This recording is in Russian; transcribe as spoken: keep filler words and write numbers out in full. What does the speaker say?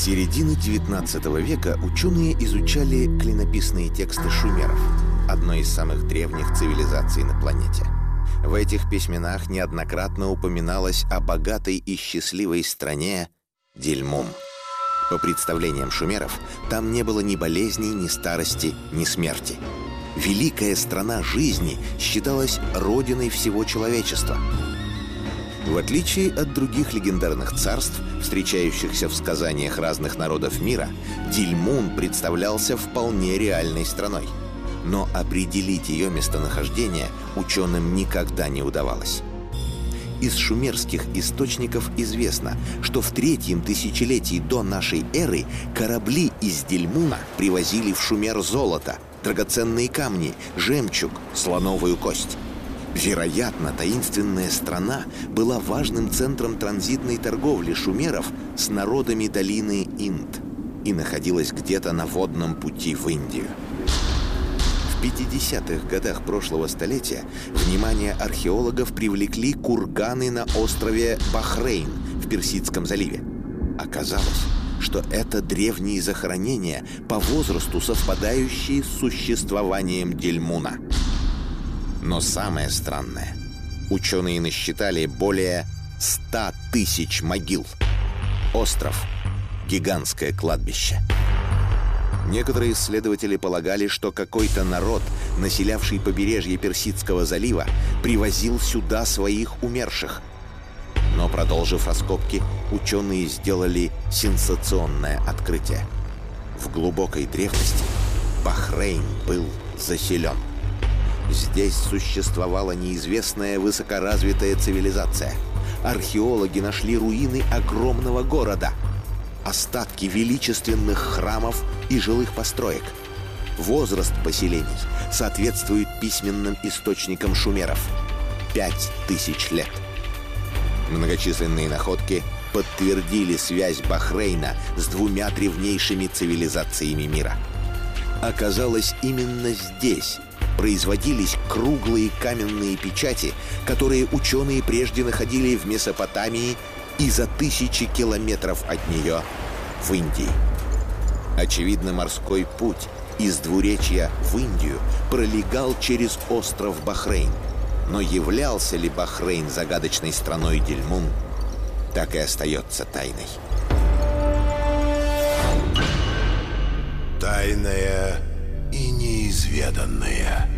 С середины девятнадцатого века ученые изучали клинописные тексты шумеров, одной из самых древних цивилизаций на планете. В этих письменах неоднократно упоминалось о богатой и счастливой стране Дильмум. По представлениям шумеров, там не было ни болезней, ни старости, ни смерти. Великая страна жизни считалась родиной всего человечества. В отличие от других легендарных царств, встречающихся в сказаниях разных народов мира, Дильмун представлялся вполне реальной страной. Но определить ее местонахождение ученым никогда не удавалось. Из шумерских источников известно, что в третьем тысячелетии до нашей эры корабли из Дильмуна привозили в Шумер золото, драгоценные камни, жемчуг, слоновую кость. Вероятно, таинственная страна была важным центром транзитной торговли шумеров с народами долины Инд и находилась где-то на водном пути в Индию. В пятидесятых годах прошлого столетия внимание археологов привлекли курганы на острове Бахрейн в Персидском заливе. Оказалось, что это древние захоронения, по возрасту совпадающие с существованием Дильмуна. Но самое странное, ученые насчитали более ста тысяч могил. Остров – гигантское кладбище. Некоторые исследователи полагали, что какой-то народ, населявший побережье Персидского залива, привозил сюда своих умерших. Но, продолжив раскопки, ученые сделали сенсационное открытие. В глубокой древности Бахрейн был заселен. Здесь существовала неизвестная высокоразвитая цивилизация. Археологи нашли руины огромного города, остатки величественных храмов и жилых построек. Возраст поселений соответствует письменным источникам шумеров – пять тысяч лет. Многочисленные находки подтвердили связь Бахрейна с двумя древнейшими цивилизациями мира. Оказалось, именно здесь производились круглые каменные печати, которые ученые прежде находили в Месопотамии и за тысячи километров от нее в Индии. Очевидно, морской путь из двуречья в Индию пролегал через остров Бахрейн. Но являлся ли Бахрейн загадочной страной Дильмун, так и остается тайной. Тайная и неизведанная.